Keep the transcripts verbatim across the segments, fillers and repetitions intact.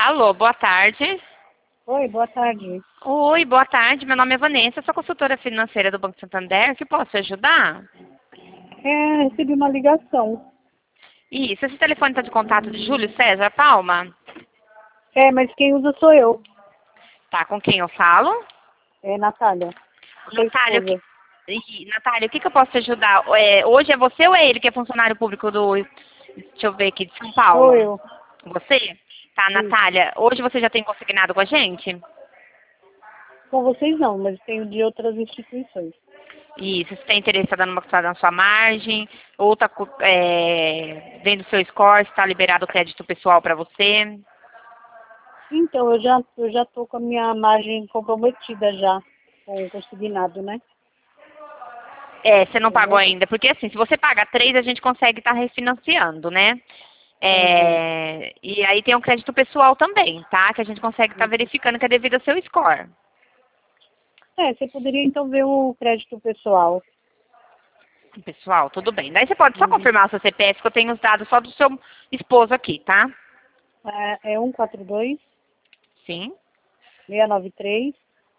Alô, boa tarde. Oi, boa tarde. Oi, boa tarde. Meu nome é Vanessa, sou consultora financeira do Banco Santander. Que posso ajudar? É, recebi uma ligação. Isso, esse telefone está de contato de Júlio César Palma? É, mas quem usa sou eu. Tá, com quem eu falo? É Natália, sua Natália, o que, esposa. Ih, Natália, o que, que eu posso te ajudar? É, hoje é você ou é ele que é funcionário público do, deixa eu ver aqui, de São Sou Paulo? eu. Você? Tá, Isso. Natália, hoje você já tem consignado com a gente? Com vocês não, mas tenho de outras instituições. Isso, você tem interesse em estar dando uma custada na sua margem, ou está é, vendo o seu score, se está liberado o crédito pessoal para você. Então, eu já, eu já tô com a minha margem comprometida já, com o consignado, né? É, você não pagou Entendeu? ainda, porque assim, se você paga três, a gente consegue estar refinanciando, né? Uhum. É, e aí tem um crédito pessoal também, tá? Que a gente consegue estar Uhum. verificando que é devido ao seu score. É, você poderia então ver o crédito pessoal. Pessoal, tudo bem. Daí você pode só Uhum. confirmar o seu C P F, que eu tenho os dados só do seu esposo aqui, tá? É, é um quatro dois, Sim. seis nove três,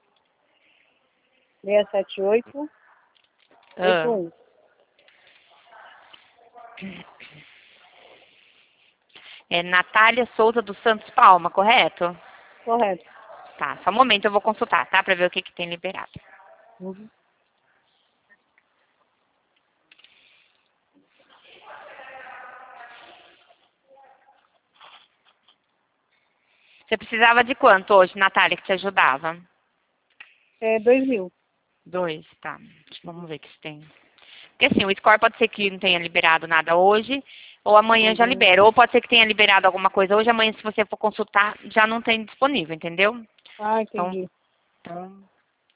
seis sete oito, oito Ah. um. É Natália Souza dos Santos Palma, correto? Correto. Tá, só um momento, eu vou consultar, tá? Pra ver o que, que tem liberado. Uhum. Você precisava de quanto hoje, Natália, que te ajudava? É dois mil. Dois, tá. Vamos ver o que se tem. Porque assim, o score pode ser que não tenha liberado nada hoje, ou amanhã já Uhum. libera. Ou pode ser que tenha liberado alguma coisa hoje, amanhã se você for consultar, já não tem disponível, entendeu? Ah, Então, entendi. então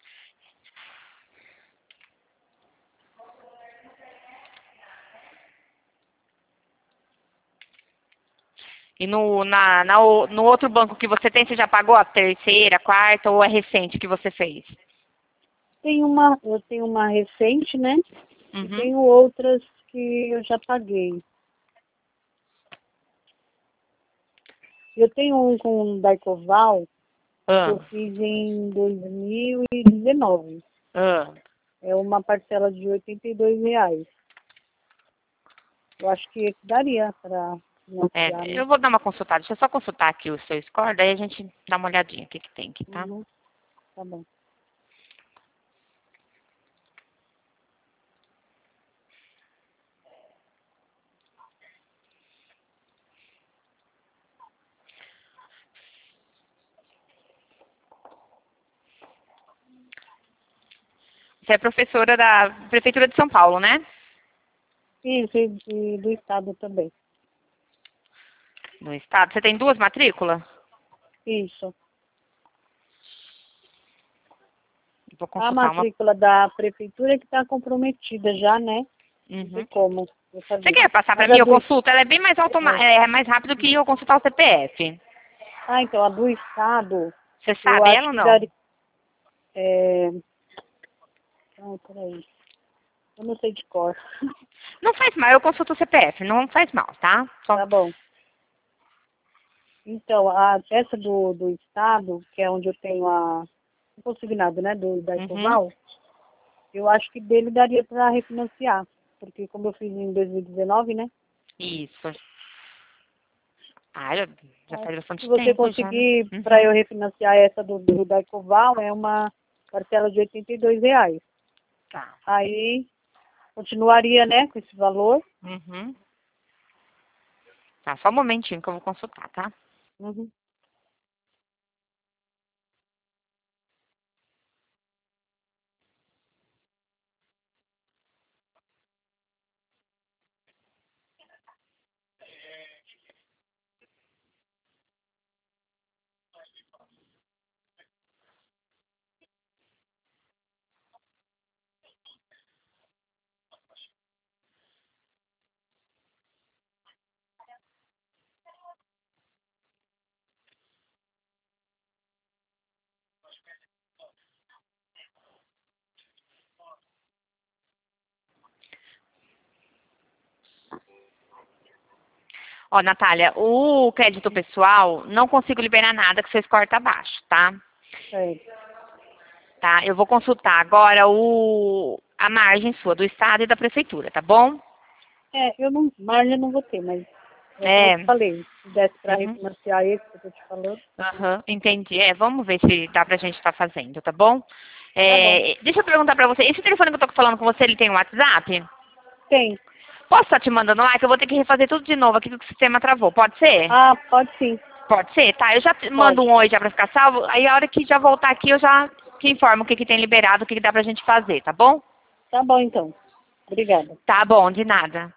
e no, na, na o- no outro banco que você tem, você já pagou a terceira, a quarta, ou é recente que você fez? Tem uma, eu tenho uma recente, né? E Uhum. tenho outras que eu já paguei. Eu tenho um com o Daicoval que eu Ah, fiz em dois mil e dezenove. ah. É uma parcela de oitenta e dois reais. Eu acho que esse daria para financiar, É, né? eu vou dar uma consultada. Deixa eu só consultar aqui o seu score, daí a gente dá uma olhadinha o que, que tem aqui, tá? Uhum, tá bom. Você é professora da Prefeitura de São Paulo, né? Isso, e e do estado também. No estado. Você tem duas matrículas? Isso. Vou A consultar uma. matrícula da prefeitura que está comprometida já, né? Não tem Uhum. como eu Você fazer. quer passar para Mas mim? a Eu do, consulto. Ela é bem mais automa é, é mais rápido que eu consultar o C P F. ah, então, a do estado, Você eu sabe ela acho ou que não? daria. É, ah, peraí. Eu não sei de cor. Não faz mal, eu consulto o C P F, não faz mal, tá? Só. Tá bom. Então, a, essa do, do estado, que é onde eu tenho a o consignado, né, do, da Uhum. Ecoval, eu acho que dele daria para refinanciar. Porque como eu fiz em dois mil e dezenove, né? Isso. Ah, já, já Acho faz que se bastante você tempo já, né? conseguir, para Uhum. eu refinanciar essa do, do da Ecoval, é uma parcela de oitenta e dois reais. Tá. Aí, continuaria, né, com esse valor. Uhum. Tá, só um momentinho que eu vou consultar, tá? Uhum. Ó, Natália, o crédito pessoal, não consigo liberar nada que seu score tá baixo, tá? É. Tá? Eu vou consultar agora o, a margem sua, do Estado e da Prefeitura, tá bom? É, eu não, margem eu não vou ter, mas é como É. eu te falei, se desse para Uhum. refinanciar esse que eu tô te falando, Aham, entendi. É, vamos ver se dá pra gente estar fazendo, tá bom? tá bom. É, deixa eu perguntar pra você, esse telefone que eu tô falando com você, ele tem um WhatsApp? Tem. Posso estar te mandando lá, que eu vou ter que refazer tudo de novo aqui, porque o sistema travou. Pode ser? Ah, pode sim. Pode ser? Tá, eu já te mando Pode. um oi já pra ficar salvo, aí a hora que já voltar aqui eu já te informo o que, que tem liberado, o que, que dá pra gente fazer, tá bom? Tá bom então. Obrigada. Tá bom, de nada.